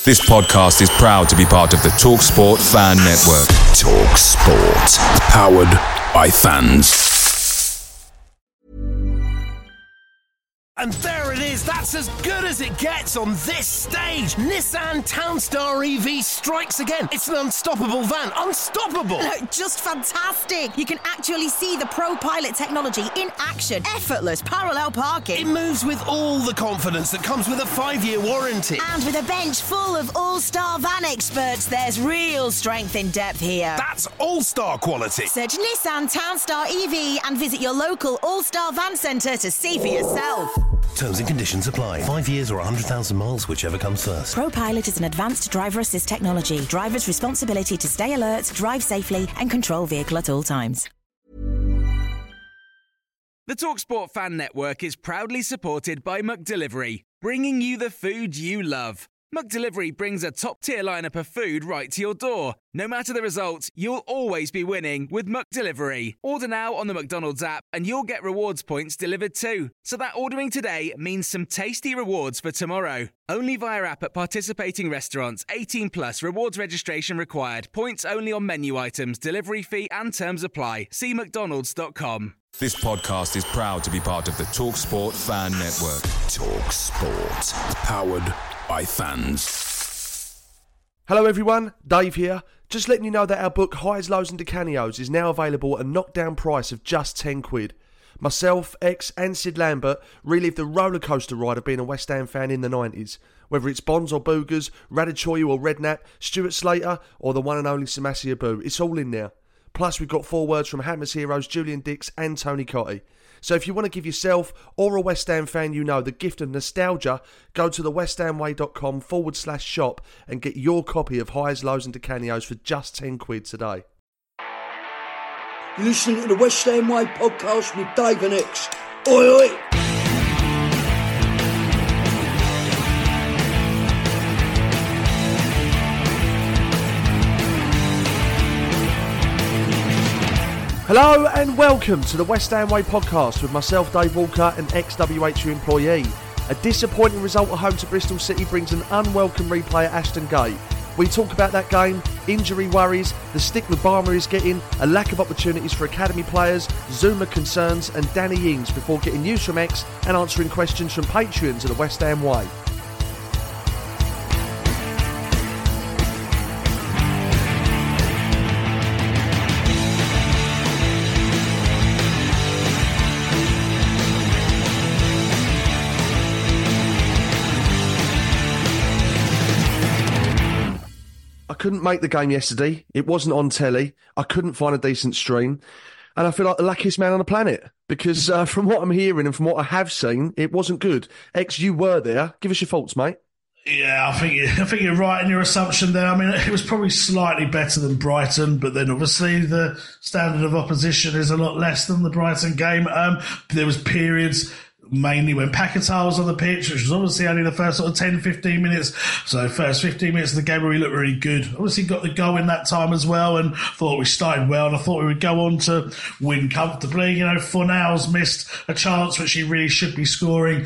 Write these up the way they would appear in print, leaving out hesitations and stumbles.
This podcast is proud to be part of the TalkSport Fan Network. TalkSport. Powered by fans. And there it is, that's as good as it gets on this stage. Nissan Townstar EV strikes again. It's an unstoppable van, unstoppable. Just fantastic. You can actually see the ProPilot technology in action. Effortless parallel parking. It moves with all the confidence that comes with a 5-year warranty. And with a bench full of all-star van experts, there's real strength in depth here. That's all-star quality. Search Nissan Townstar EV and visit your local all-star van centre to see for yourself. Terms and conditions apply. 5 years or 100,000 miles, whichever comes first. ProPilot is an advanced driver assist technology. Driver's responsibility to stay alert, drive safely and control vehicle at all times. The TalkSport Fan Network is proudly supported by McDelivery, bringing you the food you love. McDelivery brings a top-tier lineup of food right to your door. No matter the result, you'll always be winning with McDelivery. Order now on the McDonald's app and you'll get rewards points delivered too. So that ordering today means some tasty rewards for tomorrow. Only via app at participating restaurants. 18 plus. Rewards registration required. Points only on menu items. Delivery fee and terms apply. See mcdonalds.com. This podcast is proud to be part of the TalkSport Fan Network. TalkSport. Powered by fans. Hello everyone, Dave here. Just letting you know that our book Highs, Lows and Decaneos is now available at a knockdown price of just £10. Myself, X and Sid Lambert relive the rollercoaster ride of being a West Ham fan in the 90s. Whether it's Bonds or Boogers, Raduchoyu or Redknapp, Stuart Slater or the one and only Samassi Abu, it's all in there. Plus we've got 4 words from Hammers heroes Julian Dix and Tony Cottee. So if you want to give yourself or a West Ham fan you know the gift of nostalgia, go to thewesthamway.com/shop and get your copy of Highs, Lows and Decaneos for just £10 today. You're listening to the West Ham Way podcast with Dave and X. Oi, oi! Hello and welcome to the West Ham Way podcast with myself, Dave Walker, an ex-WHU employee. A disappointing result at home to Bristol City brings an unwelcome replay at Ashton Gate. We talk about that game, injury worries, the stick Lubama is getting, a lack of opportunities for academy players, Zuma concerns and Danny Ings before getting news from X and answering questions from Patreons of the West Ham Way. I couldn't make the game yesterday. It wasn't on telly. I couldn't find a decent stream. And I feel like the luckiest man on the planet because from what I'm hearing and from what I have seen, it wasn't good. X, you were there. Give us your thoughts, mate. Yeah, I think you're right in your assumption there. I mean, it was probably slightly better than Brighton, but then obviously the standard of opposition is a lot less than the Brighton game. There was periods mainly when Paquetá was on the pitch, which was obviously only the first sort of 10, 15 minutes. So first 15 minutes of the game where we looked really good. Obviously got the goal in that time as well and thought we started well and I thought we would go on to win comfortably. You know, Fornals missed a chance which he really should be scoring.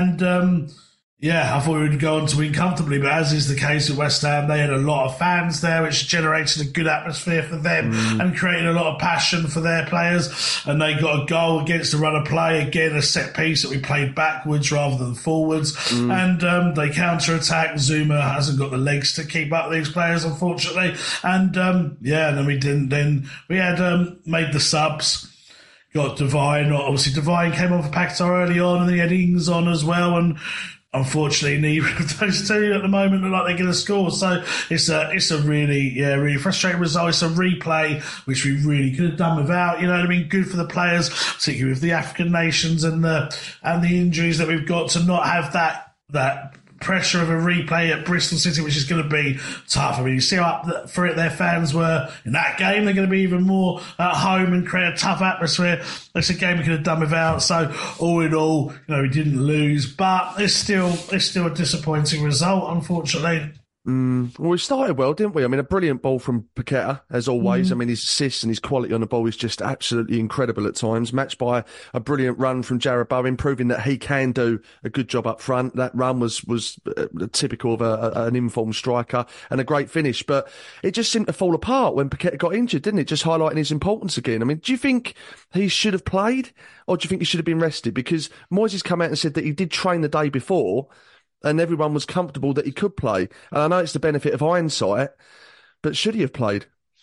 And, yeah, I thought we would go on to win comfortably, but as is the case with West Ham, they had a lot of fans there, which generated a good atmosphere for them and created a lot of passion for their players. And they got a goal against the run of play, again, a set piece that we played backwards rather than forwards. And they counter-attack. Zuma hasn't got the legs to keep up these players, unfortunately. And, and then we didn't. Then we had made the subs. Got Devine. Obviously, Devine came on for Paquetá early on, and then he had Ings on as well. And unfortunately, neither of those two at the moment look like they're going to score. So it's a really frustrating result. It's a replay which we really could have done without. You know what I mean? Good for the players, particularly with the African nations and the injuries that we've got, to not have that pressure of a replay at Bristol City, which is going to be tough. I mean, you see how up for it their fans were in that game. They're going to be even more at home and create a tough atmosphere. It's a game we could have done without. So all in all, you know, we didn't lose, but it's still a disappointing result, unfortunately. Well, we started well, didn't we? I mean, a brilliant ball from Paqueta, as always. I mean, his assists and his quality on the ball is just absolutely incredible at times, matched by a brilliant run from Jarrod Bowen, proving that he can do a good job up front. That run was typical of an informed striker, and a great finish. But it just seemed to fall apart when Paqueta got injured, didn't it? Just highlighting his importance again. I mean, do you think he should have played, or do you think he should have been rested? Because Moyes has come out and said that he did train the day before, and everyone was comfortable that he could play. And I know it's the benefit of hindsight, but should he have played?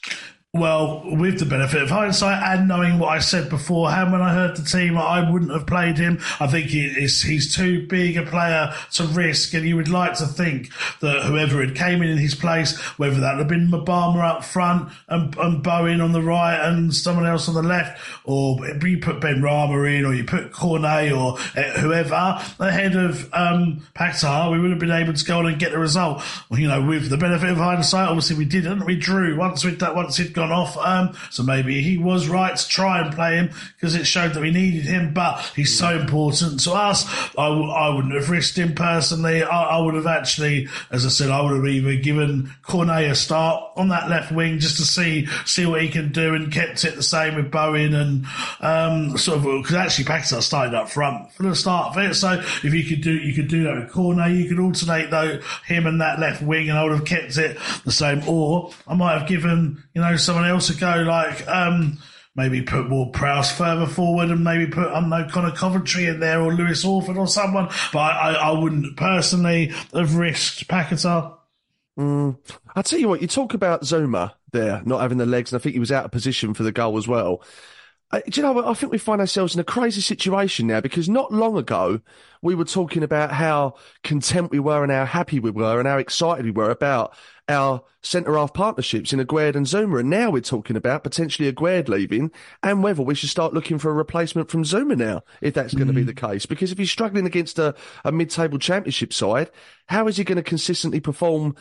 Well, with the benefit of hindsight and knowing what I said beforehand when I heard the team, I wouldn't have played him. I think he's too big a player to risk, and you would like to think that whoever had came in his place, whether that had been Mbama up front and Bowen on the right and someone else on the left, or you put Ben Rama in, or you put Cornet or whoever ahead of Paqueta, we would have been able to go on and get the result. Well, you know, with the benefit of hindsight, obviously we didn't. We drew once he'd gone off, so maybe he was right to try and play him because it showed that we needed him, but he's so important to us. I wouldn't have risked him personally. I would have actually, as I said, I would have either given Cornet a start on that left wing just to see what he can do, and kept it the same with Bowen, and because actually Paqueta started up front for the start of it, so if you could do that with Cornet, you could alternate though him and that left wing, and I would have kept it the same. Or I might have given, someone else to go, like maybe put more Prowse further forward, and maybe put Connor Coventry in there, or Lewis Orford or someone. But I wouldn't personally have risked Paqueta. I'll tell you what, you talk about Zuma there not having the legs, and I think he was out of position for the goal as well. Do you know what? I think we find ourselves in a crazy situation now, because not long ago we were talking about how content we were and how happy we were and how excited we were about our centre-half partnerships in Aguerd and Zuma. And now we're talking about potentially Aguerd leaving and whether we should start looking for a replacement from Zuma now, if that's going to be the case. Because if he's struggling against a mid-table championship side, how is he going to consistently perform,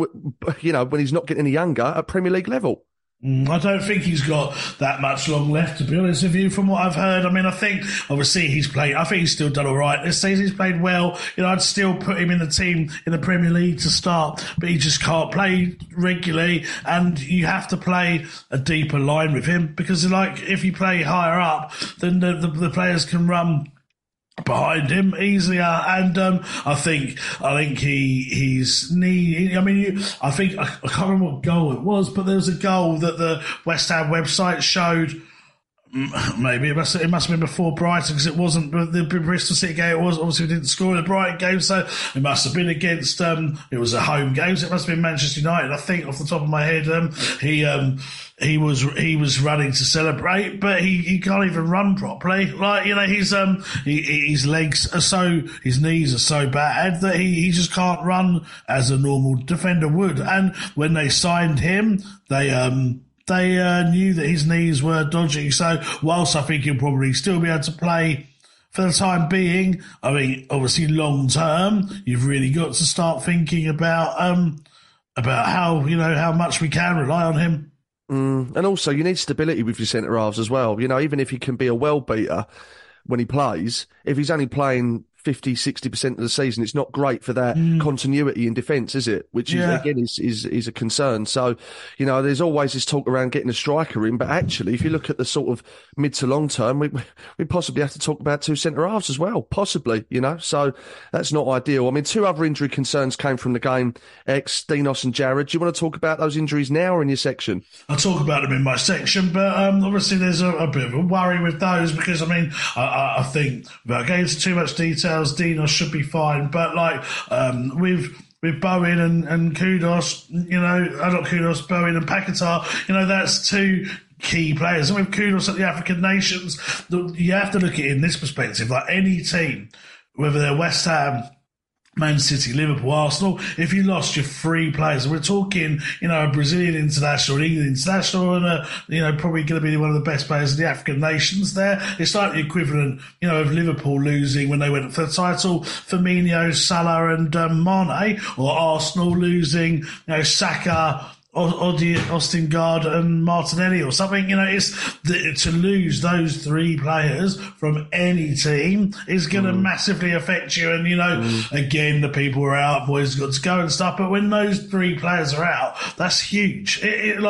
when he's not getting any younger at Premier League level? I don't think he's got that much long left, to be honest with you, from what I've heard. I mean, I think, obviously, I think he's still done all right this season. He's played well. I'd still put him in the team in the Premier League to start, but he just can't play regularly, and you have to play a deeper line with him, because, if you play higher up, then the players can run behind him easier, and I think he's knee. I think I can't remember what goal it was, but there was a goal that the West Ham website showed. Maybe it must have been before Brighton, because it wasn't the Bristol City game. It was obviously we didn't score in the Brighton game, so it must have been against. It was a home game, so it must have been Manchester United. I think off the top of my head, he was running to celebrate, but he can't even run properly. His legs are his knees are so bad that he just can't run as a normal defender would. And when they signed him, they knew that his knees were dodgy. So whilst I think he'll probably still be able to play for the time being, I mean, obviously long term, you've really got to start thinking about how much we can rely on him. And also, you need stability with your centre halves as well. Even if he can be a well beater when he plays, if he's only playing 50, 60% of the season, it's not great for that continuity in defence, is it? Which is, again, is a concern. So, there's always this talk around getting a striker in, but actually, if you look at the sort of mid to long term, we possibly have to talk about two centre halves as well, possibly, so that's not ideal. I mean, two other injury concerns came from the game, Dinos and Jarrod. Do you want to talk about those injuries now or in your section? I'll talk about them in my section, but obviously there's a bit of a worry with those, because, I think, without going into too much detail, Dinos should be fine, but with Bowen and Kudus, not Kudus, Bowen and Paqueta, that's two key players. And with Kudus at the African Nations, you have to look at it in this perspective. Like any team, whether they're West Ham, Man City, Liverpool, Arsenal, if you lost your three players, we're talking, a Brazilian international, an England international, and probably going to be one of the best players in the African nations there. It's like the equivalent, of Liverpool losing when they went for the title, Firmino, Salah and Mane, or Arsenal losing, Saka, Ostingard and Martinelli or something. It's to lose those three players from any team is going to massively affect you. And, again, the people are out, boys got to go and stuff. But when those three players are out, that's huge.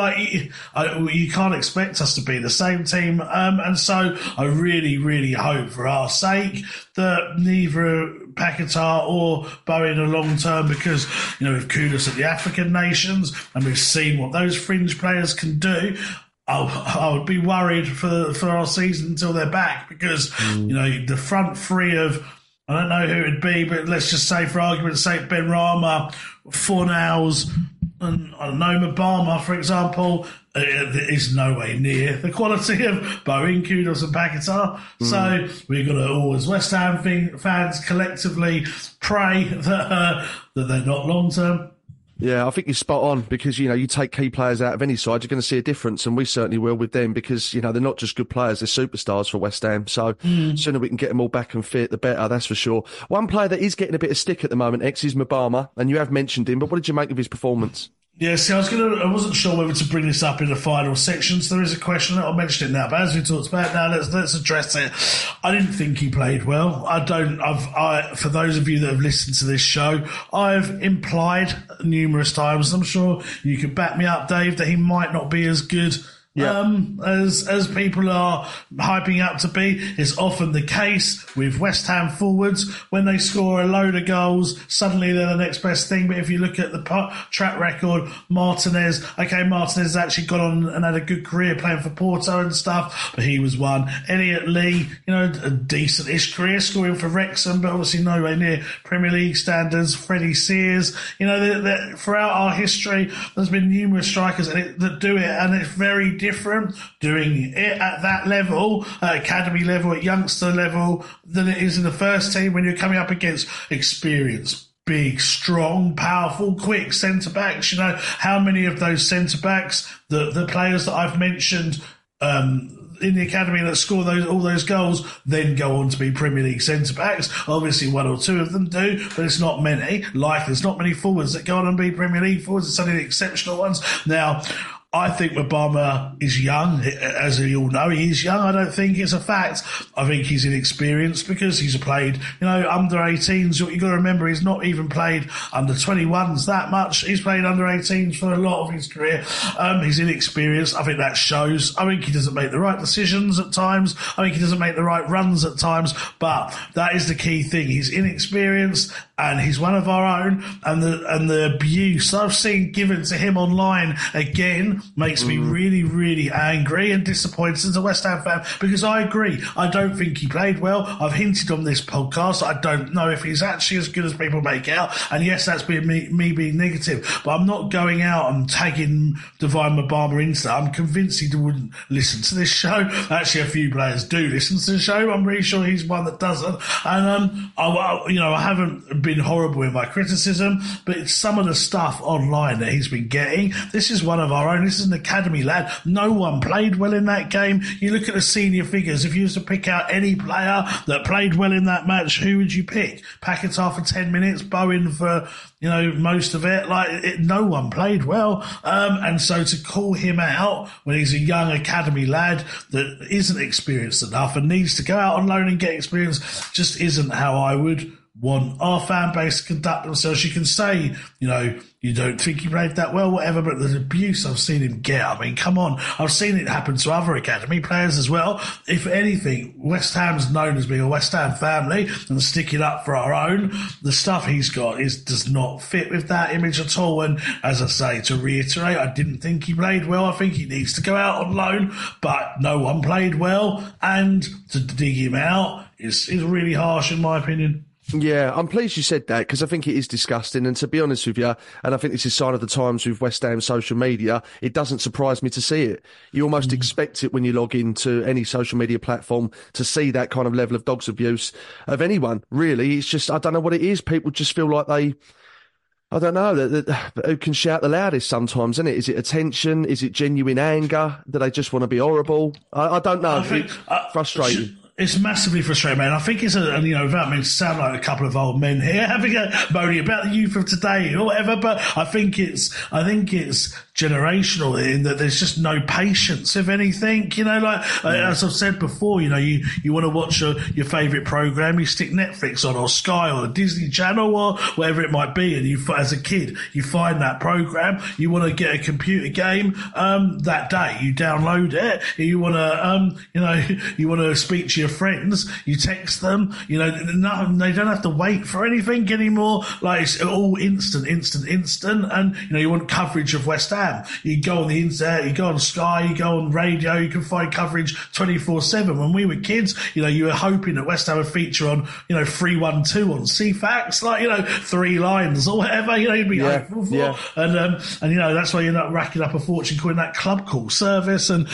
You can't expect us to be the same team. And so I really, really hope for our sake that neither Paquetá or Bowen are long term, because, with Kudus at the African nations and we've seen what those fringe players can do, I would be worried for our season until they're back, because, the front three of, I don't know who it would be, but let's just say for argument's sake, Benrahma, Fornals, and I don't know, Mbama, for example, is no way near the quality of Bowen, Kudus and Paquetá. So we've got to always, West Ham fans collectively, pray that they're not long-term. Yeah, I think you're spot on, because, you take key players out of any side, you're going to see a difference, and we certainly will with them, because, they're not just good players, they're superstars for West Ham. So sooner we can get them all back and fit, the better, that's for sure. One player that is getting a bit of stick at the moment, X, is Mbama, and you have mentioned him, but what did you make of his performance? Yeah, see, I wasn't sure whether to bring this up in the final section, so there is a question. I'll mention it now, but as we talked about now, let's address it. I didn't think he played well. For those of you that have listened to this show, I've implied numerous times, I'm sure you could back me up, Dave, that he might not be as good as people are hyping up to be. Is often the case with West Ham forwards. When they score a load of goals, suddenly they're the next best thing. But if you look at the track record, Martinez has actually gone on and had a good career playing for Porto and stuff, but he was one. Elliot Lee, a decent-ish career, scoring for Wrexham, but obviously nowhere near Premier League standards. Freddie Sears, throughout our history, there's been numerous strikers that do it, and it's very different doing it at that level, academy level, at youngster level, than it is in the first team when you're coming up against experienced, big, strong, powerful, quick centre-backs. How many of those centre-backs, the players that I've mentioned in the academy that score all those goals, then go on to be Premier League centre-backs? Obviously one or two of them do, but it's not many. There's not many forwards that go on and be Premier League forwards. It's only the exceptional ones. Now, I think Mbama is young. As you all know, he is young. I don't think it's a fact. I think he's inexperienced because he's played, under 18s. What you've got to remember, he's not even played under 21s that much. He's played under 18s for a lot of his career. He's inexperienced. I think that shows. I think he doesn't make the right decisions at times. I think he doesn't make the right runs at times. But that is the key thing. He's inexperienced, and he's one of our own. And the abuse I've seen given to him online again makes me really, really angry and disappointed as a West Ham fan, because I agree. I don't think he played well. I've hinted on this podcast. I don't know if he's actually as good as people make out. And yes, that's been me being negative, but I'm not going out and tagging Divine Mbama into that. I'm convinced he wouldn't listen to this show. Actually, a few players do listen to the show. I'm really sure he's one that doesn't. And, I haven't been horrible in my criticism, but it's some of the stuff online that he's been getting. This is one of our own. This is an academy lad. No one played well in that game. You look at the senior figures. If you was to pick out any player that played well in that match, who would you pick? Paquetá for 10 minutes, Bowen for, most of it. No one played well. And so to call him out when he's a young academy lad that isn't experienced enough and needs to go out on loan and get experience just isn't how I would want our fan base to conduct themselves. You can say, you don't think he played that well, whatever, but the abuse I've seen him get, I mean, come on. I've seen it happen to other academy players as well. If anything, West Ham's known as being a West Ham family and sticking up for our own. The stuff he's got does not fit with that image at all. And as I say, to reiterate, I didn't think he played well. I think he needs to go out on loan, but no one played well. And to dig him out is really harsh in my opinion. Yeah, I'm pleased you said that, because I think it is disgusting. And to be honest with you, and I think this is a sign of the times with West Ham social media, it doesn't surprise me to see it. You almost expect it when you log into any social media platform to see that kind of level of dogs abuse of anyone, really. It's just, I don't know what it is. People just feel like I don't know, who can shout the loudest sometimes, isn't it? Is it attention? Is it genuine anger? Do they just want to be horrible? I don't know. Frustrating. It's massively frustrating, man. I think it's without me to sound like a couple of old men here having a moaning about the youth of today or whatever, but I think it's generational in that there's just no patience, if anything. As I've said before, you want to watch your favourite programme, you stick Netflix on or Sky or Disney Channel or whatever it might be, and as a kid, you find that programme, you want to get a computer game that day, you download it, you want to speak to your friends, you text them, they don't have to wait for anything anymore. Like, it's all instant, and you want coverage of West Ham. You go on the internet, you go on Sky, you go on radio, you can find coverage 24/7. When we were kids, you were hoping that West Ham would feature on 312 on CFAX, 3 lines or whatever, you'd be hopeful for. Yeah. And that's why you're not racking up a fortune calling that club call service, and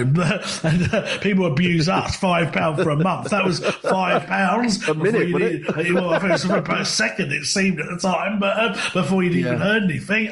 people abuse us. £5 for a month. That was £5 a minute, wasn't it? I think it was for about a second, it seemed at the time, but before you'd even heard anything.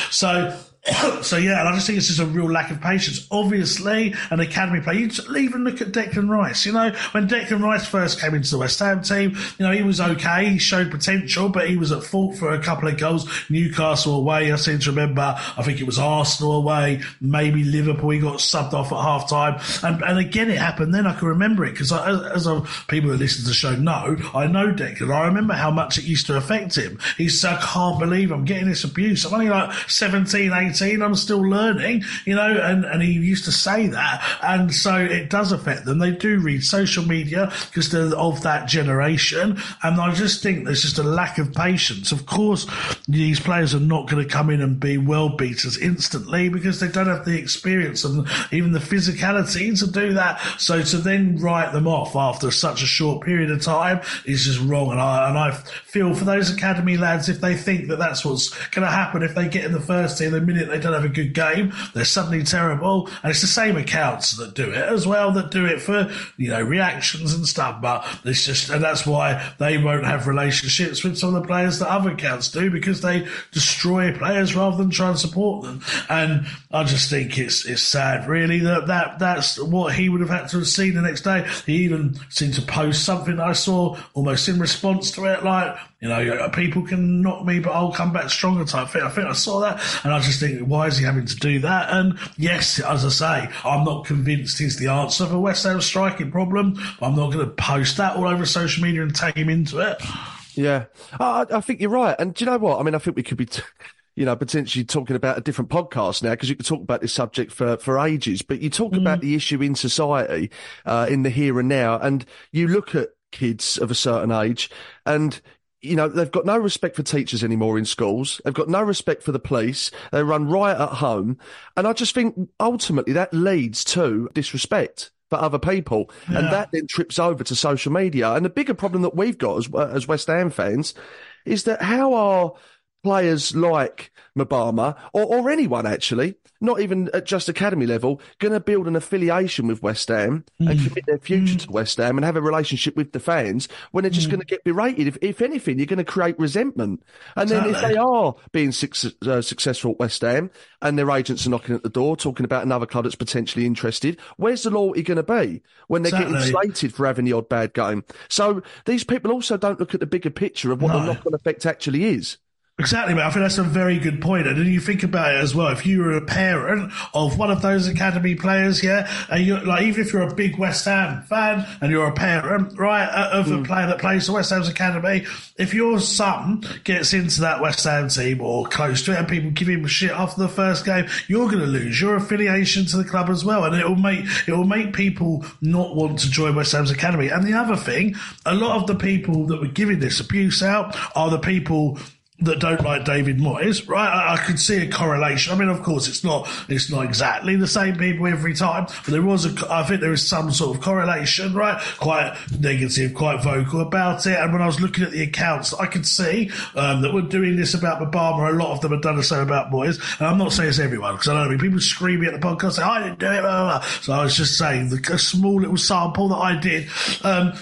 So yeah, and I just think it's just a real lack of patience. Obviously, an academy player, you even look at Declan Rice. When Declan Rice first came into the West Ham team, he was okay, he showed potential, but he was at fault for a couple of goals. Newcastle away, I seem to remember, I think it was Arsenal away, maybe Liverpool, he got subbed off at half time. And again, it happened then, I can remember it, because as people who listen to the show know, I know Declan, I remember how much it used to affect him. He said, I can't believe I'm getting this abuse. I'm only like 17, 18, I'm still learning, and he used to say that. And so it does affect them. They do read social media because they're of that generation. And I just think there's just a lack of patience. Of course, these players are not going to come in and be world beaters instantly because they don't have the experience and even the physicality to do that. So to then write them off after such a short period of time is just wrong. And I feel for those academy lads, if they think that that's what's going to happen, if they get in the first team the minute they don't have a good game, they're suddenly terrible. And it's the same accounts that do it as well, that do it for, reactions and stuff. But it's just, and that's why they won't have relationships with some of the players that other accounts do, because they destroy players rather than try and support them. And I just think it's sad, really, that's what he would have had to have seen the next day. He even seemed to post something that I saw almost in response to it, like, people can knock me, but I'll come back stronger type thing. I think I saw that, and I just think, why is he having to do that? And yes, as I say, I'm not convinced he's the answer for West Ham's striking problem, but I'm not going to post that all over social media and take him into it. Yeah, I think you're right. And do you know what? I mean, I think we could be potentially talking about a different podcast now, because you could talk about this subject for ages, but you talk about the issue in society, in the here and now, and you look at kids of a certain age and they've got no respect for teachers anymore in schools. They've got no respect for the police. They run riot at home. And I just think ultimately that leads to disrespect for other people. Yeah. And that then trips over to social media. And the bigger problem that we've got as West Ham fans is that how are players like Mabama or anyone actually, not even at just academy level, going to build an affiliation with West Ham and commit their future to West Ham and have a relationship with the fans when they're just going to get berated? If anything, you're going to create resentment. And then if they are being successful at West Ham and their agents are knocking at the door talking about another club that's potentially interested, where's the loyalty going to be when they're getting slated for having the odd bad game? So these people also don't look at the bigger picture of what the knock-on effect actually is. Exactly, mate. I think that's a very good point. And then you think about it as well. If you were a parent of one of those academy players, and you're like, even if you're a big West Ham fan and you're a parent, right, of a player that plays for West Ham's academy, if your son gets into that West Ham team or close to it and people give him shit after the first game, you're going to lose your affiliation to the club as well. And it will make people not want to join West Ham's academy. And the other thing, a lot of the people that were giving this abuse out are the people that don't like David Moyes, right? I could see a correlation. I mean, of course, it's not exactly the same people every time, but I think there is some sort of correlation, right? Quite negative, quite vocal about it. And when I was looking at the accounts, I could see that we're doing this about Mabama. A lot of them have done the same about Moyes. And I'm not saying it's everyone, because I know people screaming at the podcast saying, I didn't do it, blah, blah, blah. So I was just saying a small little sample that I did.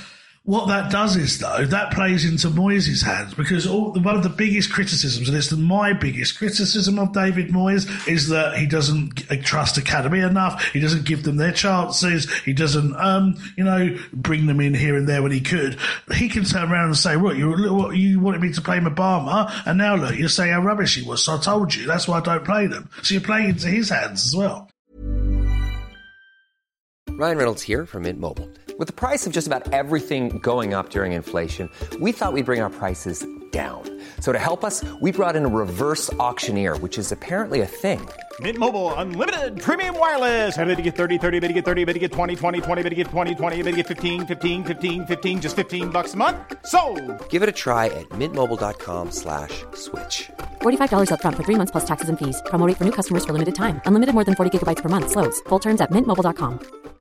What that does is, though, that plays into Moyes' hands, because one of the biggest criticisms, and it's my biggest criticism of David Moyes, is that he doesn't trust Academy enough. He doesn't give them their chances. He doesn't, bring them in here and there when he could. He can turn around and say, "Look, you wanted me to play Mbama, and now look, you're saying how rubbish he was. So I told you. That's why I don't play them." So you're playing into his hands as well. Ryan Reynolds here from Mint Mobile. With the price of just about everything going up during inflation, we thought we'd bring our prices down. So to help us, we brought in a reverse auctioneer, which is apparently a thing. Mint Mobile Unlimited Premium Wireless. How to get 30, 30, bit to get 30, bit to get 20, 20, 20, bit to get 20, 20, bit to get 15, 15, 15, 15, just $15 a month? Sold! Give it a try at mintmobile.com/switch. $45 up front for 3 months plus taxes and fees. Promo rate for new customers for limited time. Unlimited more than 40 gigabytes per month. Slows full terms at mintmobile.com.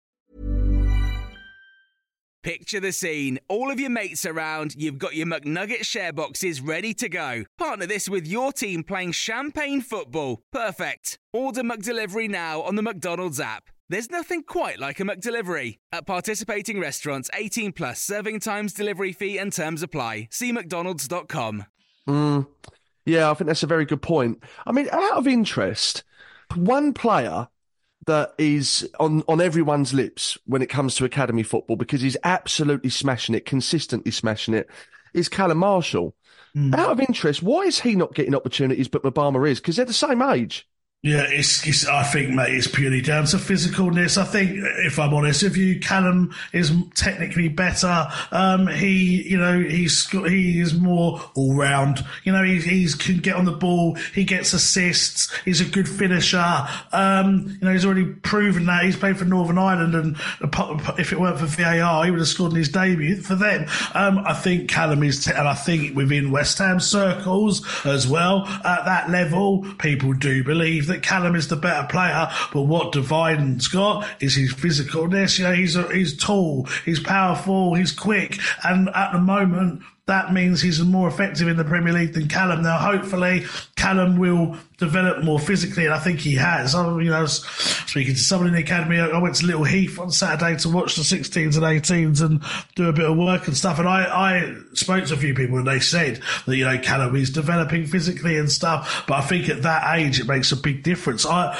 Picture the scene. All of your mates around, you've got your McNugget share boxes ready to go. Partner this with your team playing champagne football. Perfect. Order McDelivery now on the McDonald's app. There's nothing quite like a McDelivery. At participating restaurants, 18 plus, serving times, delivery fee and terms apply. See mcdonalds.com. Yeah, I think that's a very good point. I mean, out of interest, one player that is on everyone's lips when it comes to academy football, because he's absolutely smashing it, consistently smashing it, is Callum Marshall. Out of interest, why is he not getting opportunities but Mbama is? Because they're the same age. Yeah, I think, mate, it's purely down to physicalness. I think, if I'm honest with you, Callum is technically better. He is more all round. He can get on the ball. He gets assists. He's a good finisher. He's already proven that. He's played for Northern Ireland, and if it weren't for VAR, he would have scored in his debut for them. I think Callum is, and I think within West Ham circles as well, at that level, people do believe that Callum is the better player, but what Dividen's got is his physicalness. He's tall, he's powerful, he's quick, and at the moment that means he's more effective in the Premier League than Callum. Now, hopefully, Callum will develop more physically, and I think he has. Speaking to someone in the academy, I went to Little Heath on Saturday to watch the 16s and 18s and do a bit of work and stuff, and I spoke to a few people and they said that, Callum is developing physically and stuff, but I think at that age it makes a big difference. I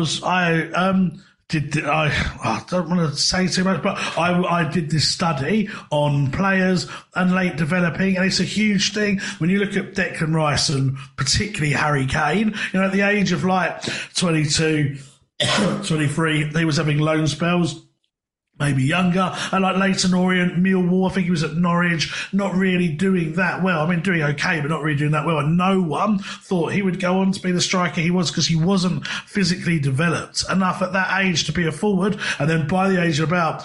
don't want to say too much, but I did this study on players and late developing, and it's a huge thing. When you look at Declan Rice and particularly Harry Kane, at the age of 22, 23, he was having loan spells, maybe younger, and like Leyton Orient, Millwall, I think he was at Norwich, not really doing that well. I mean, doing okay, but not really doing that well. And no one thought he would go on to be the striker he was, because he wasn't physically developed enough at that age to be a forward. And then by the age of about,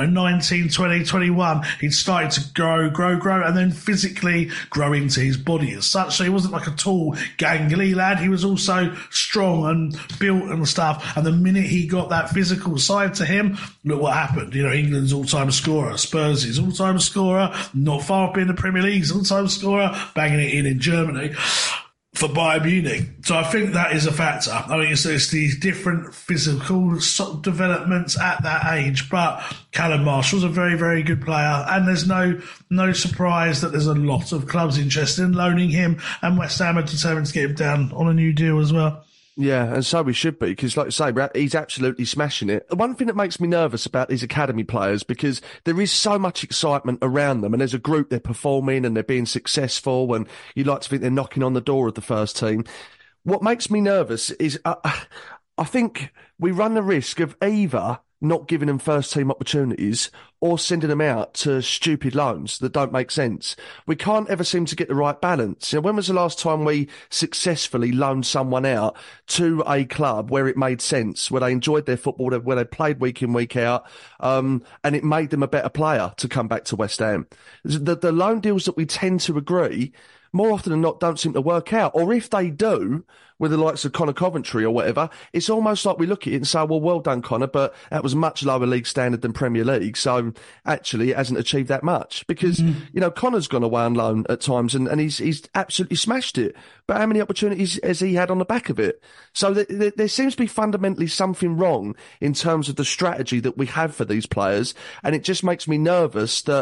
19, 20, 21, he'd started to grow, and then physically grow into his body as such. So he wasn't like a tall, gangly lad. He was also strong and built and stuff. And the minute he got that physical side to him, look what happened. England's all-time scorer, Spurs' all-time scorer, not far up in the Premier League's all-time scorer, banging it in Germany for Bayern Munich. So I think that is a factor. I mean, it's these different physical developments at that age, but Callum Marshall's a very, very good player, and there's no surprise that there's a lot of clubs interested in loaning him, and West Ham are determined to get him down on a new deal as well. Yeah, and so we should be, because like I say, he's absolutely smashing it. The one thing that makes me nervous about these academy players, because there is so much excitement around them, and as a group they're performing and they're being successful, and you'd like to think they're knocking on the door of the first team. What makes me nervous is I think we run the risk of either not giving them first team opportunities or sending them out to stupid loans that don't make sense. We can't ever seem to get the right balance. When was the last time we successfully loaned someone out to a club where it made sense, where they enjoyed their football, where they played week in, week out, and it made them a better player to come back to West Ham? The loan deals that we tend to agree, more often than not, don't seem to work out. Or if they do, with the likes of Connor Coventry or whatever, it's almost like we look at it and say, well done, Connor, but that was much lower league standard than Premier League, so actually it hasn't achieved that much. Because, Connor's gone away on loan at times and he's absolutely smashed it. But how many opportunities has he had on the back of it? So there seems to be fundamentally something wrong in terms of the strategy that we have for these players, and it just makes me nervous that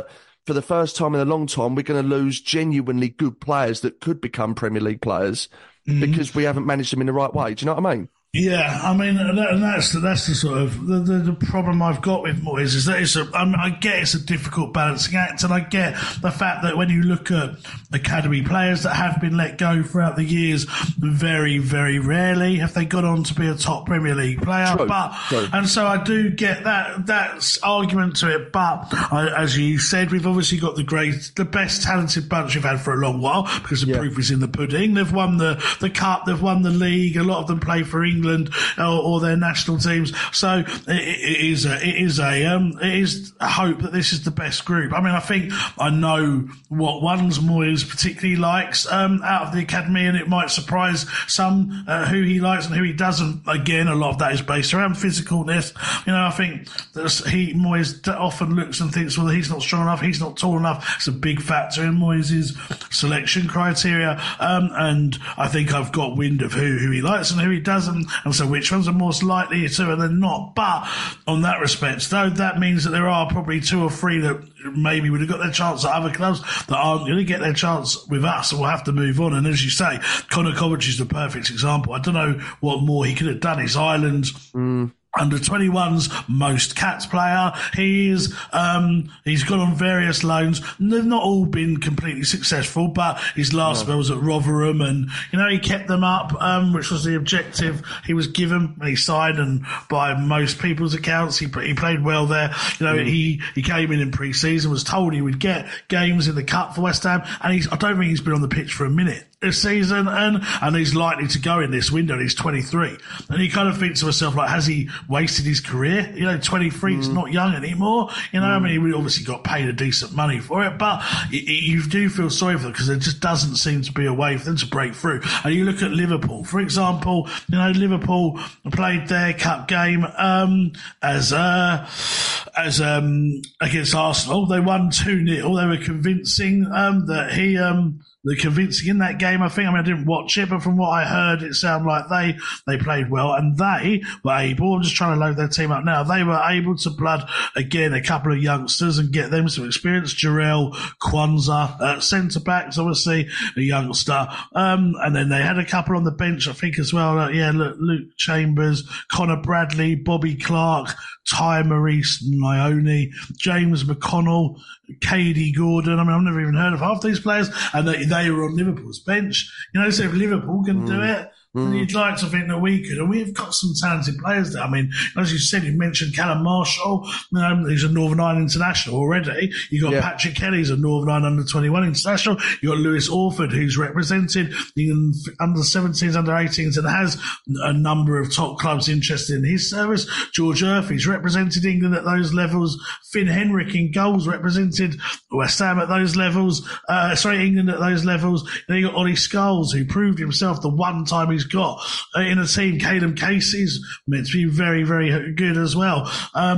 for the first time in a long time, we're going to lose genuinely good players that could become Premier League players because we haven't managed them in the right way. Do you know what I mean? Yeah, I mean, and that's the sort of the problem I've got with Moyes is that I get it's a difficult balancing act, and I get the fact that when you look at academy players that have been let go throughout the years, very, very rarely have they gone on to be a top Premier League player. True. And so I do get that argument to it. But as you said, we've obviously got the best talented bunch we've had for a long while because the proof is in the pudding. They've won the cup, they've won the league. A lot of them play for England or their national teams. So it is a hope that this is the best group. I mean, I know what ones Moyes particularly likes out of the academy, and it might surprise some who he likes and who he doesn't. Again, a lot of that is based around physicalness. You know, I think that Moyes often looks and thinks, well, he's not strong enough, he's not tall enough. It's a big factor in Moyes' selection criteria, and I think I've got wind of who he likes and who he doesn't. And so which ones are most likely to and then not. But on that respect, though, that means that there are probably 2 or 3 that maybe would have got their chance at other clubs that aren't going to get their chance with us, and we'll have to move on. And as you say, Conor Coventry is the perfect example. I don't know what more he could have done. His Ireland under 21's most caps player. He's gone on various loans. They've not all been completely successful, but his last spell was at Rotherham, and he kept them up, which was the objective he was given when he signed. And by most people's accounts, he played well there. He came in pre-season, was told he would get games in the cup for West Ham, and I don't think he's been on the pitch for a minute this season, and he's likely to go in this window, and he's 23. And you kind of think to yourself, like, has he wasted his career? 23 is not young anymore. I mean, he obviously got paid a decent money for it, but you do feel sorry for them because there just doesn't seem to be a way for them to break through. And you look at Liverpool, for example, Liverpool played their cup game as against Arsenal. They won 2-0. They were convincing they're convincing in that game. I didn't watch it, but from what I heard, it sounded like they played well, and they were able, I'm just trying to load their team up now, they were able to blood, again, a couple of youngsters and get them some experience. Jarell Quansah, centre-backs, obviously, a youngster. And then they had a couple on the bench, I think, as well. Luke Chambers, Connor Bradley, Bobby Clark, Ty Maurice Nyoni, James McConnell, Katie Gordon. I've never even heard of half these players, and they were on Liverpool's bench. So if Liverpool can do it, then you'd like to think that we could, and we've got some talented players there. I mean, as you said, you mentioned Callum Marshall, he's a Northern Ireland international already. You got Patrick Kelly, he's a Northern Ireland under-21 international. You got Lewis Orford, who's represented in under-17s, under-18s, and has a number of top clubs interested in his service. George Earthy's represented England at those levels. Finn Henrik in goals represented West Ham at those levels. England at those levels. Then you got Ollie Scholes, who proved himself the one time he's got in a team. Caleb Casey's meant to be very, very good as well.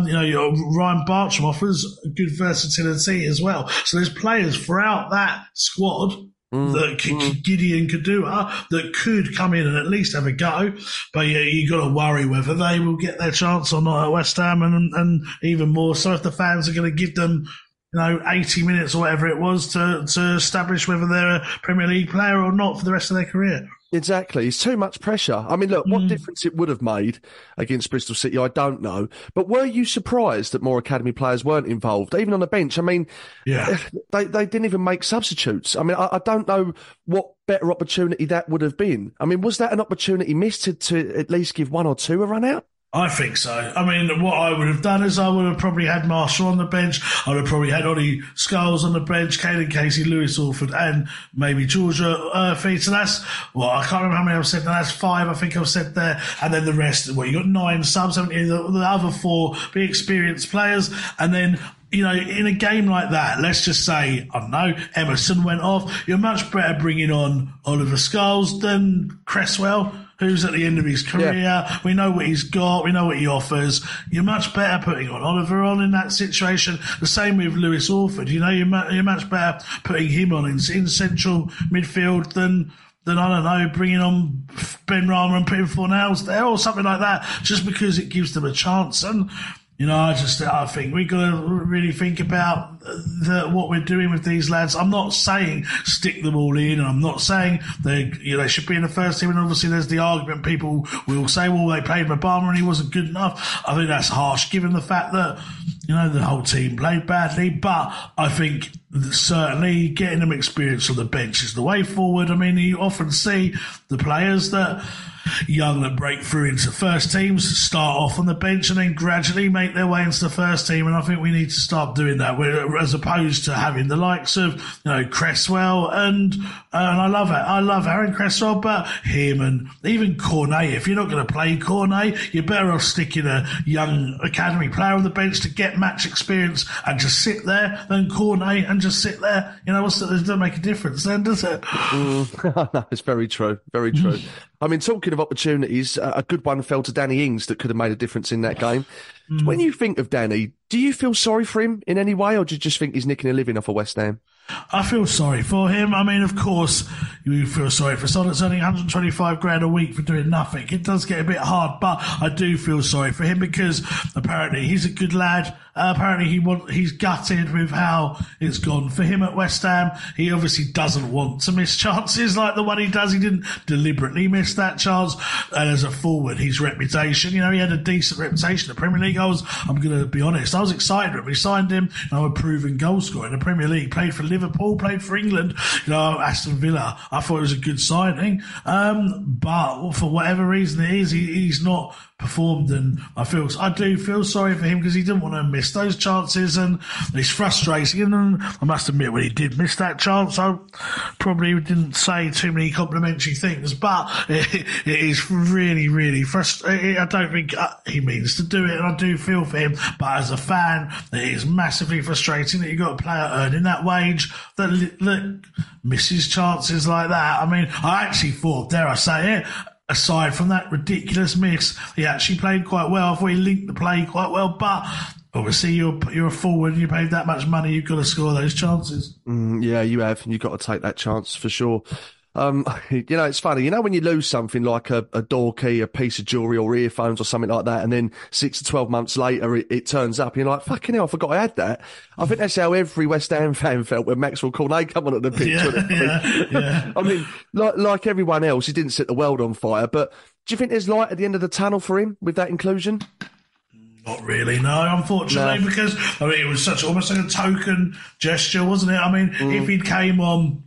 Ryan Bartram offers good versatility as well. So there's players throughout that squad that Gideon Kadua that could come in and at least have a go, but you got to worry whether they will get their chance or not at West Ham, and even more so if the fans are going to give them 80 minutes or whatever it was to establish whether they're a Premier League player or not for the rest of their career. Exactly. It's too much pressure. I mean, look, what difference it would have made against Bristol City, I don't know. But were you surprised that more academy players weren't involved, even on the bench? I mean, they didn't even make substitutes. I mean, I don't know what better opportunity that would have been. I mean, was that an opportunity missed to at least give 1 or 2 a run out? I think so. I mean, what I would have done is I would have probably had Marshall on the bench. I would have probably had Ollie Scholes on the bench, Caelan Casey, Lewis Orford, and maybe Georgia Earthy. So that's, I can't remember how many I've said. Now that's 5, I think I've said there. And then the rest, you got 9 subs, haven't you? The other 4 be experienced players. And then, in a game like that, let's just say, I don't know, Emerson went off. You're much better bringing on Oliver Scholes than Cresswell, who's at the end of his career. Yeah. We know what he's got. We know what he offers. You're much better putting Oliver on in that situation. The same with Lewis Orford. You're much better putting him on in central midfield than I don't know, bringing on Ben Rama and putting Fornals there or something like that, just because it gives them a chance. And I think we've got to really think about what we're doing with these lads. I'm not saying stick them all in, and I'm not saying they should be in the first team. And obviously, there's the argument people will say, well, they played Obama and he wasn't good enough. I think that's harsh, given the fact that the whole team played badly. But I think certainly getting them experience on the bench is the way forward. I mean, you often see the players that break through into first teams, start off on the bench and then gradually make their way into the first team. And I think we need to start doing that, as opposed to having the likes of, Cresswell and I love it. I love Aaron Cresswell, but him and even Cornet. If you're not going to play Cornet, you're better off sticking a young academy player on the bench to get match experience and just sit there than Cornet and just sit there. It doesn't make a difference then, does it? No, it's very true. Very true. I mean, talking of opportunities, a good one fell to Danny Ings that could have made a difference in that game. When you think of Danny, do you feel sorry for him in any way, or do you just think he's nicking a living off of West Ham? I feel sorry for him. I mean, of course, you feel sorry for someone that's earning 125 grand a week for doing nothing. It does get a bit hard, but I do feel sorry for him because apparently he's a good lad. Apparently he's gutted with how it's gone for him at West Ham. He obviously doesn't want to miss chances like the one he does. He didn't deliberately miss that chance. And as a forward, his reputation, he had a decent reputation in the Premier League. I'm going to be honest, I was excited when we signed him. A proven goal scorer in the Premier League, played for Liverpool, played for England, Aston Villa. I thought it was a good signing. But for whatever reason it is, he's not performed, and I do feel sorry for him because he didn't want to miss those chances, and it's frustrating. And I must admit, when he did miss that chance, I probably didn't say too many complimentary things, but it is really, really frustrating. I don't think he means to do it, and I do feel for him, but as a fan, it is massively frustrating that you've got a player earning that wage that misses chances like that. I mean, I actually thought, dare I say it, aside from that ridiculous miss, he actually played quite well. I thought he linked the play quite well, but obviously you're a forward and you paid that much money, you've got to score those chances. Yeah, you have, and you've got to take that chance for sure. It's funny, when you lose something like a door key, a piece of jewellery or earphones or something like that, and then 6 to 12 months later it turns up and you're like, fucking hell, I forgot I had that. I think that's how every West Ham fan felt when Maxwell Cornet come on at the pitch. Yeah. I mean, like everyone else, he didn't set the world on fire, but do you think there's light at the end of the tunnel for him with that inclusion? Not really, no, unfortunately, because it was almost like a token gesture, wasn't it? I mean, if he'd came on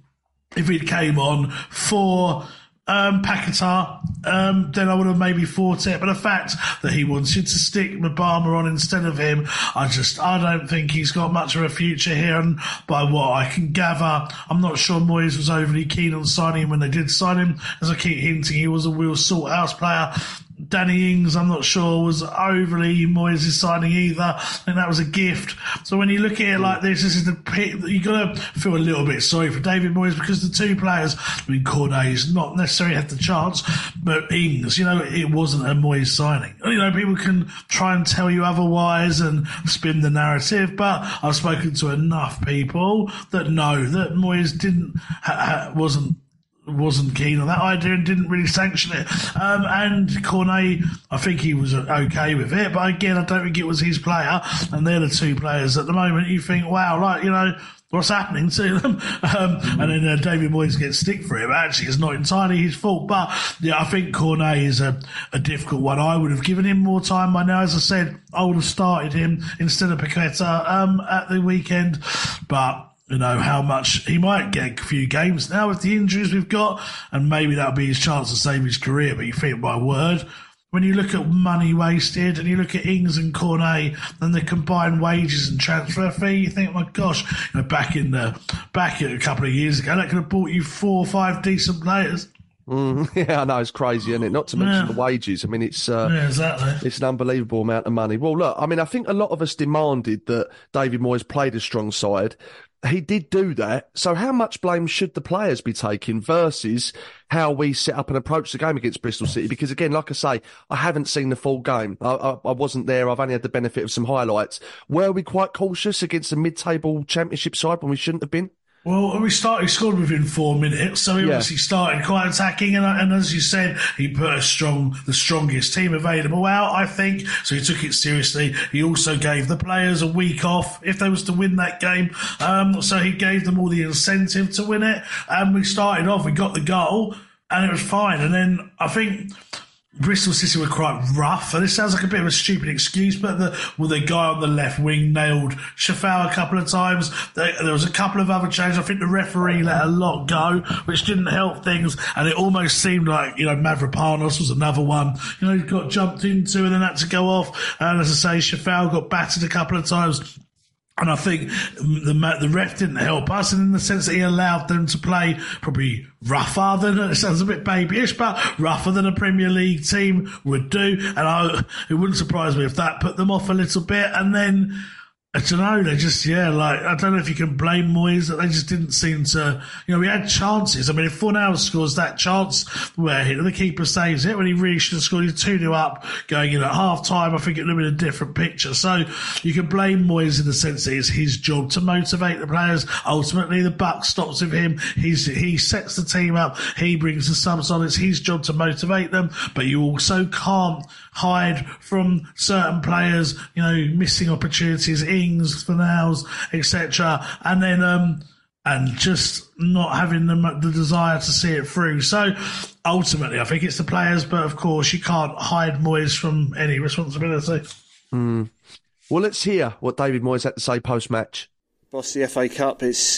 for Paquetá, then I would have maybe fought it. But the fact that he wanted to stick Obama on instead of him, I don't think he's got much of a future here. And by what I can gather, I'm not sure Moyes was overly keen on signing him when they did sign him. As I keep hinting, he was a real sort-house player. Danny Ings, I'm not sure, was overly Moyes' signing either. I think that was a gift. So when you look at it like this is the pit. You've got to feel a little bit sorry for David Moyes because the two players, Cornet's not necessarily had the chance, but Ings, it wasn't a Moyes signing. People can try and tell you otherwise and spin the narrative, but I've spoken to enough people that know that Moyes wasn't keen on that idea and didn't really sanction it. And Cornet, I think he was okay with it, but again, I don't think it was his player, and they're the two players at the moment you think, wow, what's happening to them? And then David Moyes gets stick for it, but actually it's not entirely his fault. But yeah, I think Cornet is a difficult one. I would have given him more time by now. As I said, I would have started him instead of Paquetá at the weekend, but how much he might get a few games now with the injuries we've got, and maybe that'll be his chance to save his career. But you think, my word, when you look at money wasted and you look at Ings and Cornet and the combined wages and transfer fee, you think, my gosh, back a couple of years ago, that could have bought you 4 or 5 decent players. Yeah, I know, it's crazy, isn't it? Not to mention the wages. I mean, it's exactly. It's an unbelievable amount of money. Well, look, I mean, I think a lot of us demanded that David Moyes played a strong side. He did do that. So how much blame should the players be taking versus how we set up and approach the game against Bristol City? Because again, like I say, I haven't seen the full game. I wasn't there. I've only had the benefit of some highlights. Were we quite cautious against a mid-table championship side when we shouldn't have been? Well, he scored within 4 minutes, so he obviously started quite attacking, and as you said, he put the strongest team available out, I think, so he took it seriously. He also gave the players a week off if they was to win that game, so he gave them all the incentive to win it, and we started off, we got the goal, and it was fine, and then I think Bristol City were quite rough, and this sounds like a bit of a stupid excuse, but the guy on the left wing nailed Shafal a couple of times. There was a couple of other changes. I think the referee let a lot go, which didn't help things, and it almost seemed like, Mavropanos was another one, he got jumped into and then had to go off, and as I say, Shafal got battered a couple of times. And I think the ref didn't help us, and in the sense that he allowed them to play probably rougher than, it sounds a bit babyish, but rougher than a Premier League team would do. And it wouldn't surprise me if that put them off a little bit. And then, I don't know, they just, I don't know if you can blame Moyes that they just didn't seem to, we had chances. I mean, if Fornals scores that chance where the keeper saves it when he really should have scored, he's 2-0 up going in at half time, I think it would have been a different picture. So you can blame Moyes in the sense that it's his job to motivate the players. Ultimately, the buck stops with him. He sets the team up. He brings the subs on. It's his job to motivate them. But you also can't hide from certain players, missing opportunities, Ings, Fornals, etc., and then and just not having the desire to see it through. So ultimately, I think it's the players, but of course you can't hide Moyes from any responsibility. Well, let's hear what David Moyes had to say post-match. Boss, the FA Cup, it's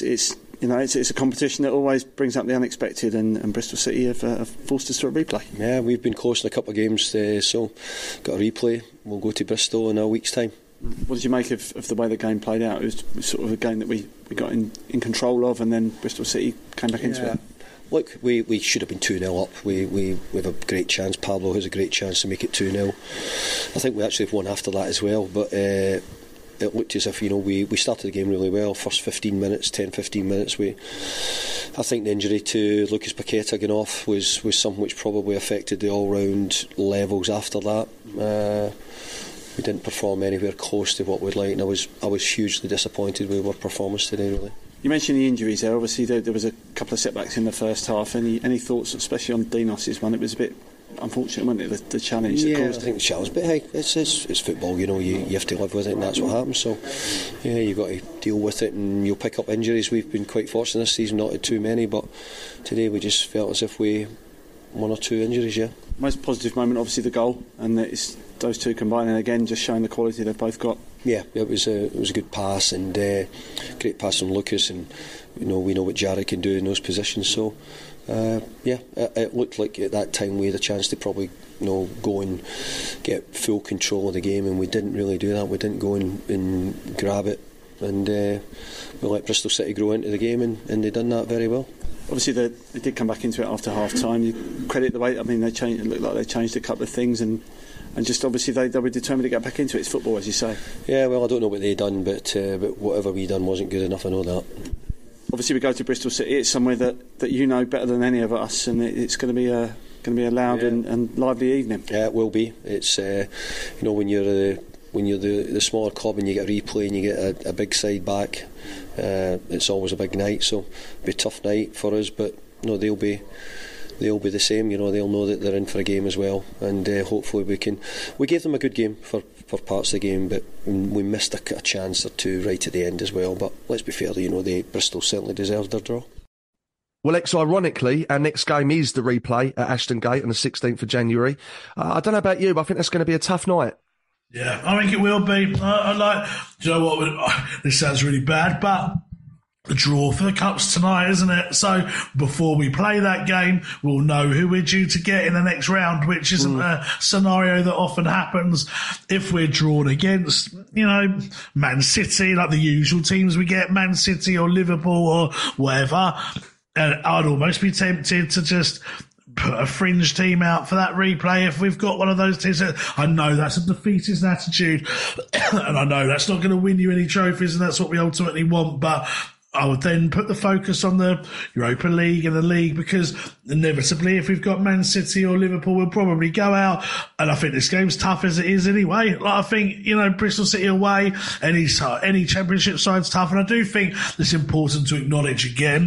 a competition that always brings up the unexpected, and Bristol City have forced us to a replay. Yeah, we've been close in a couple of games, so got a replay. We'll go to Bristol in a week's time. What did you make of the way the game played out? It was sort of a game that we got in control of, and then Bristol City came back into it. Look, we should have been 2-0 up. We have a great chance. Pablo has a great chance to make it 2-0. I think we actually have won after that as well, but it looked as if we started the game really well. First 15 minutes, 10-15 minutes, I think the injury to Lucas Paqueta going off was something which probably affected the all-round levels after that. We didn't perform anywhere close to what we'd like, and I was hugely disappointed with our performance today, really. You mentioned the injuries there. Obviously there was a couple of setbacks in the first half. Any thoughts, especially on Dinos' one? It was a bit unfortunate, wasn't it, the challenge that caused it? I think the challenge, but hey, it's football, you have to live with it, and that's what happens. So you've got to deal with it, and you'll pick up injuries. We've been quite fortunate this season, not had too many, but today we just felt as if we one or two injuries. Most positive moment, obviously the goal, and it's those two combining again, just showing the quality they've both got. It was a good pass, and great pass from Lucas, and we know what Jared can do in those positions. So it looked like at that time we had a chance to probably go and get full control of the game, and we didn't really do that. We didn't go and grab it, and we let Bristol City grow into the game, and they done that very well. Obviously they did come back into it after half time. You credit the way, it looked like they changed a couple of things, and just obviously they were determined to get back into it. It's football, as you say. Yeah, well, I don't know what they done, but whatever we done wasn't good enough. I know that. Obviously we go to Bristol City. It's somewhere that you know better than any of us, and it's going to be a loud and lively evening. Yeah, it will be. It's when you're the smaller club and you get a replay and you get a big side back, it's always a big night. So it'll be a tough night for us, but they'll be the same. They'll know that they're in for a game as well, and hopefully we gave them a good game for parts of the game, but we missed a chance or two right at the end as well. But let's be fair, Bristol certainly deserved their draw. Well, ironically, our next game is the replay at Ashton Gate on the 16th of January. I don't know about you, but I think that's going to be a tough night. Yeah, I think it will be. Do you know what? This sounds really bad, but the draw for the Cups tonight, isn't it? So before we play that game, we'll know who we're due to get in the next round, which isn't a scenario that often happens. If we're drawn against, Man City, like the usual teams we get, Man City or Liverpool or whatever, I'd almost be tempted to just put a fringe team out for that replay if we've got one of those teams. I know that's a defeatist attitude, and I know that's not going to win you any trophies, and that's what we ultimately want, but I would then put the focus on the Europa League and the league, because inevitably, if we've got Man City or Liverpool, we'll probably go out. And I think this game's tough as it is anyway. Like, I think, Bristol City away, any championship side's tough. And I do think it's important to acknowledge again,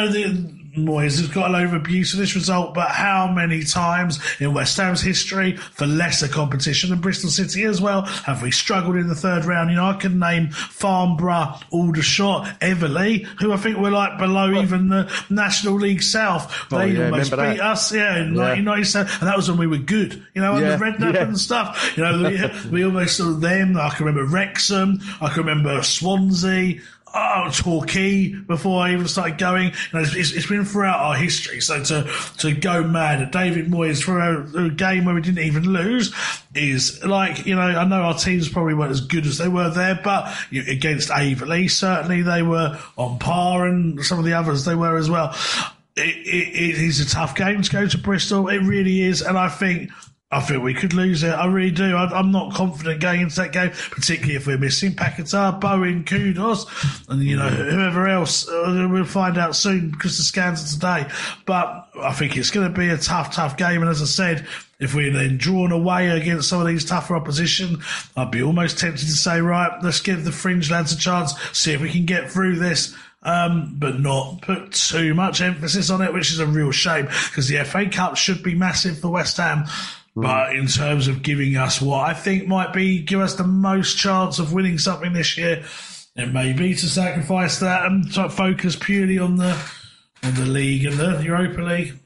Moyes has got a load of abuse for this result, but how many times in West Ham's history, for lesser competition than Bristol City as well, have we struggled in the third round? I can name Farnborough, Aldershot, Everley, who I think were below even the National League South. They almost beat us, in 1997, and that was when we were good, under Redknapp and stuff. We almost saw them. I can remember Wrexham, I can remember Swansea, Torquay before I even started going. It's been throughout our history. So to go mad at David Moyes for a game where we didn't even lose is I know our teams probably weren't as good as they were there, but against Averley, certainly they were on par, and some of the others they were as well. It is a tough game to go to Bristol. It really is, and I think we could lose it. I really do. I'm not confident going into that game, particularly if we're missing Paquetá, Bowen, Kudus, and whoever else. We'll find out soon because the scans are today. But I think it's going to be a tough game. And as I said, if we're then drawn away against some of these tougher opposition, I'd be almost tempted to say, right, let's give the fringe lads a chance, see if we can get through this. But not put too much emphasis on it, which is a real shame, because the FA Cup should be massive for West Ham. But in terms of giving us what I think might give us the most chance of winning something this year, it may be to sacrifice that and to focus purely on the league and the Europa League.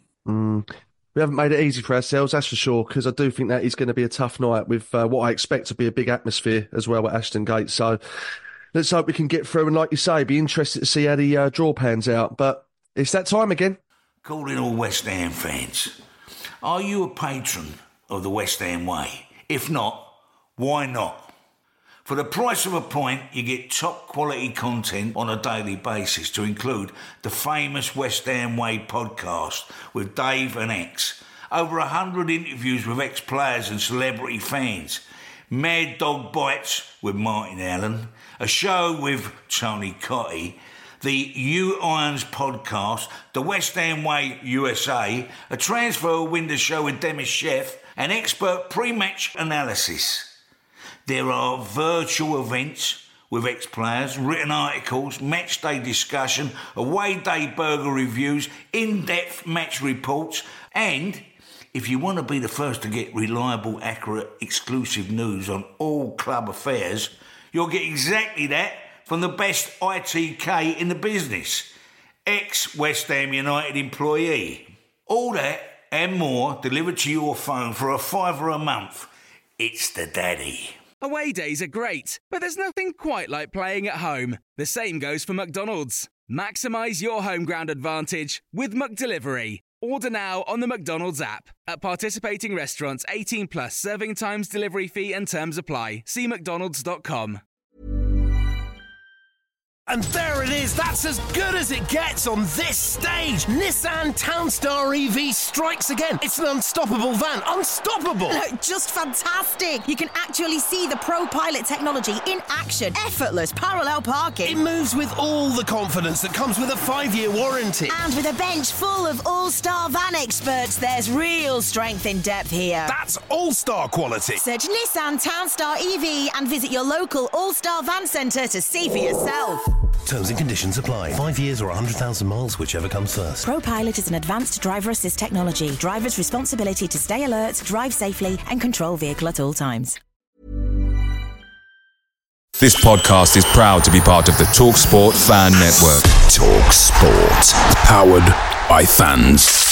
We haven't made it easy for ourselves, that's for sure, because I do think that is going to be a tough night with what I expect to be a big atmosphere as well at Ashton Gate. So let's hope we can get through, and like you say, be interested to see how the draw pans out. But it's that time again. Calling all West Ham fans. Are you a patron of the West Ham way? If not, why not? For the price of a pint, you get top quality content on a daily basis, to include the famous West Ham Way podcast with Dave and X, over 100 interviews with ex-players and celebrity fans, Mad Dog Bites with Martin Allen, a show with Tony Cotty, the U Irons podcast, the West Ham Way USA, a transfer window show with Demis Chef, and expert pre-match analysis. There are virtual events with ex-players, written articles, match day discussion, away day burger reviews, in-depth match reports, and if you want to be the first to get reliable, accurate, exclusive news on all club affairs, you'll get exactly that from the best ITK in the business, ex-West Ham United employee. All that and more delivered to your phone for $5 a month. It's the daddy. Away days are great, but there's nothing quite like playing at home. The same goes for McDonald's. Maximise your home ground advantage with McDelivery. Order now on the McDonald's app. At participating restaurants, 18 plus, serving times, delivery fee and terms apply. See mcdonalds.com. And there it is, that's as good as it gets on this stage. Nissan Townstar EV strikes again. It's an unstoppable van, unstoppable. Look, just fantastic. You can actually see the ProPilot technology in action. Effortless parallel parking. It moves with all the confidence that comes with a 5-year warranty. And with a bench full of all-star van experts, there's real strength in depth here. That's all-star quality. Search Nissan Townstar EV and visit your local all-star van centre to see for yourself. Terms and conditions apply. 5 years or 100,000 miles, whichever comes first. ProPilot is an advanced driver assist technology. Driver's responsibility to stay alert, drive safely, and control vehicle at all times. This podcast is proud to be part of the TalkSport Fan Network. TalkSport. Powered by fans.